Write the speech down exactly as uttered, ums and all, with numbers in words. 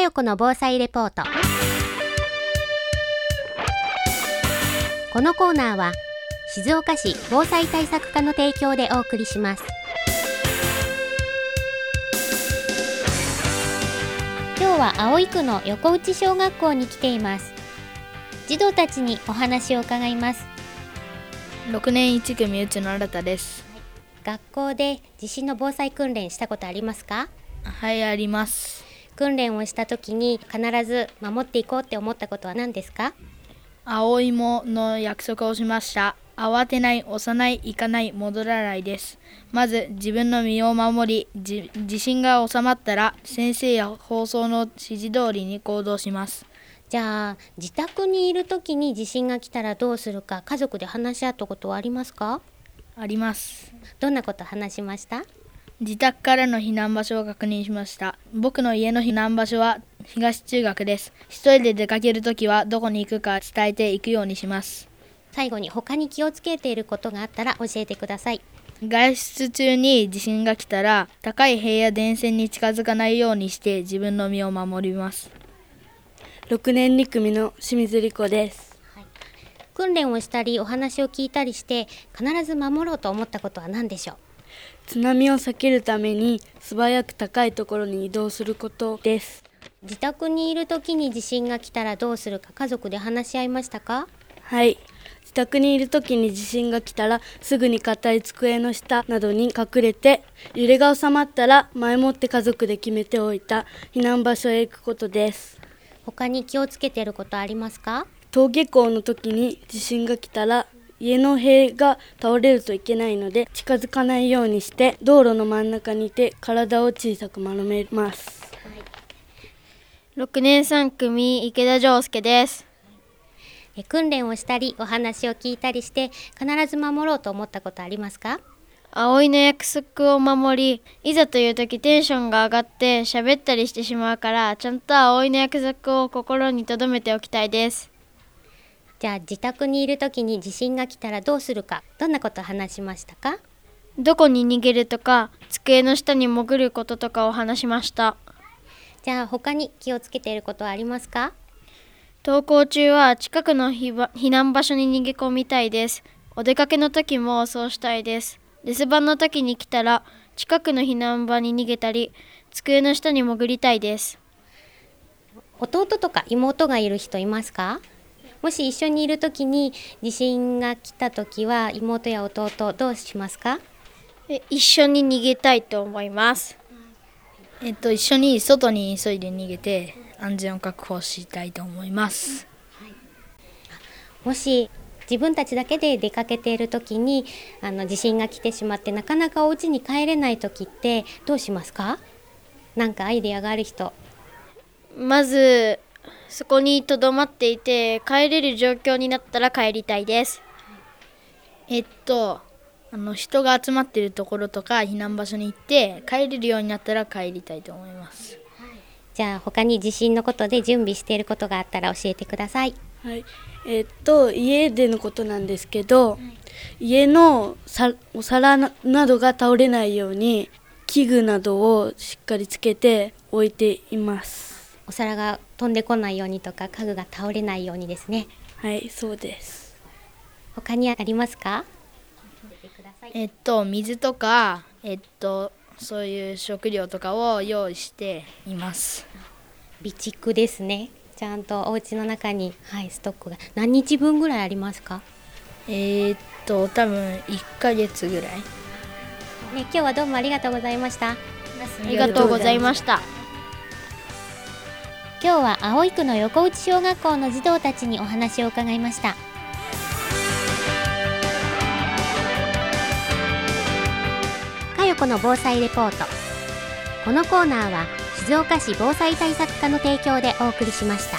よこの防災レポート。このコーナーは静岡市防災対策課の提供でお送りします。今日は葵区の横内小学校に来ています。児童たちにお話を伺います。 ろくねんいち組内野新です。 学校で地震の防災訓練したことありますか？ はい、あります。 訓練をした時に必ず守っていこうって思ったことは何ですか？ 青芋の約束をしました。慌てない、押さない、行かない、戻らないです。まず自分の身を守り、じ地震が収まったら先生や放送の指示通りに行動します。 じゃあ自宅にいる時に地震が来たらどうするか家族で話し合ったことはありますか？ あります。 どんなこと話しました？ 自宅からの避難場所を確認しました。僕の家の避難場所は東中学です。一人で出かけるときはどこに行くか伝えていくようにします。 最後に他に気をつけていることがあったら教えてください。 外出中に地震が来たら高い塀や電線に近づかないようにして自分の身を守ります。 ろくねんに組の清水理子です。 はい、訓練をしたりお話を聞いたりして必ず守ろうと思ったことは何でしょう？ 津波を避けるために素早く高いところに移動することです。 自宅にいる時に地震が来たらどうするか家族で話し合いましたか？ はい、自宅にいる時に地震が来たらすぐに硬い机の下などに隠れて、揺れが収まったら前もって家族で決めておいた避難場所へ行くことです。 他に気をつけていることありますか？ 登下校の時に地震が来たら家の塀が倒れるといけないので近づかないようにして道路の真ん中にいて体を小さく丸めます。はい、 ろくねんさん組池田丈介です。 え訓練をしたりお話を聞いたりして必ず守ろうと思ったことありますか？ 葵の約束を守り、いざという時テンションが上がって喋ったりしてしまうから、ちゃんと葵の約束を心に留めておきたいです。 じゃあ自宅にいる時に地震が来たらどうするか、どんなことを話しましたか？ どこに逃げるとか、机の下に潜ることとかを話しました。 じゃあ他に気をつけていることはありますか？ 登校中は近くの避難場所に逃げ込みたいです。お出かけの時もそうしたいです。留守番の時に来たら近くの避難場に逃げたり、机の下に潜りたいです。 弟とか妹がいる人いますか？もし一緒にいる時に地震が来た時は妹や弟どうしますか？ え一緒に逃げたいと思います。 えっと一緒に外に急いで逃げて安全を確保したいと思います。 はい、もし自分たちだけで出かけている時にあの地震が来てしまってなかなかお家に帰れない時ってどうしますか？なんかアイデアがある人。 まずそこにとどまっていて帰れる状況になったら帰りたいです。 えっとあの人が集まっているところとか避難場所に行って帰れるようになったら帰りたいと思います。 じゃあ他に地震のことで準備していることがあったら教えてください。 はい、えー、っと家でのことなんですけど、はい、家のさお皿などが倒れないように器具などをしっかりつけて置いています。 お皿が飛んでこないようにとか家具が倒れないようにですね。 はい、そうです。 他にありますか？ えっと水とかえっとそういう食料とかを用意しています。 備蓄ですね。ちゃんとお家の中に、はい、ストックが何日分ぐらいありますか？ えー、っと多分いっかげつぐらい、ね、 今日はどうもありがとうございました。 ありがとうございました。 今日は葵区の横内小学校の児童たちにお話を伺いました。かよこの防災レポート。このコーナーは静岡市防災対策課の提供でお送りしました。